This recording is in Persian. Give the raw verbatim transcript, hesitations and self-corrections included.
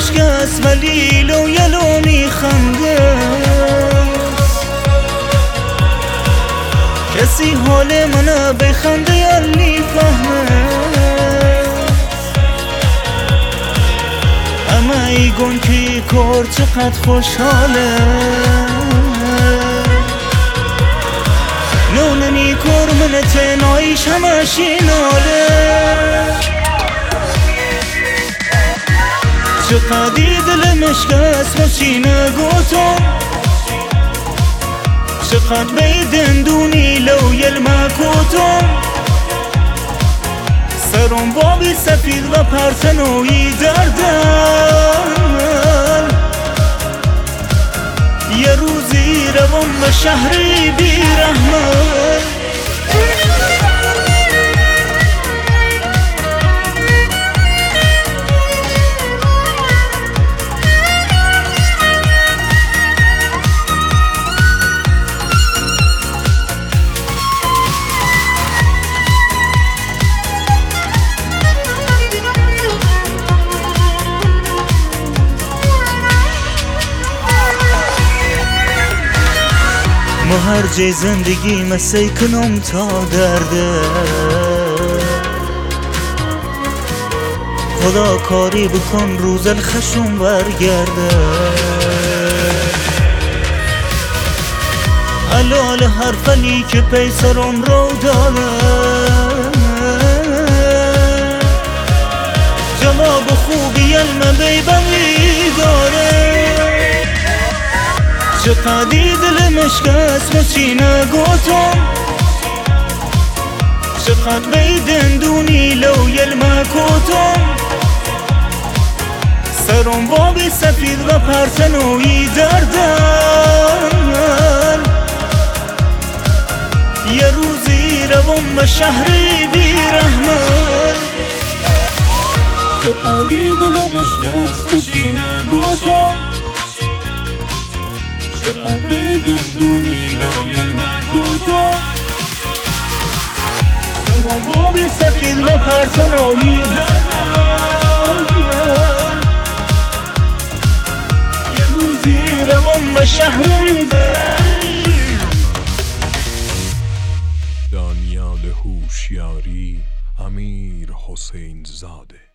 مشکست ولی لو یلو میخنده. کسی حال منو بخنده یلی فهمه. اما ایگون که کار چقدر خوشحاله. نوننی کار من تنایش همشی ناله. چقدی دل مشکست و چی نگوتم. چقدر بیدندونی لو یلما کوتم. سرم بابی سفید و پرتنوی دردن. یه روزی روم به شهری بی رحمت. ما هر جای زندگی مسیح کنم تا درده. خدا کاری بکن روز الخشم برگرده. علال هر فلی که پیسرم رو داده. جواب خوبی علم بیبمی داره. چقدی دل مشکست و چی نگوتم. چقدر بیدندونی لو یلما کوتم. سرم بابی سفید و پرتنوی دردن. یه روزی روم به شهری بی رحمت. چقدی دل مشکست و چی نگوتم. چقدر بیدندونی لو یلما کوتم. سرم بابی سفید و پرتنوی دردن. یه روزی روم به شهری دانیال هوشیاری، امیر حسین زاده.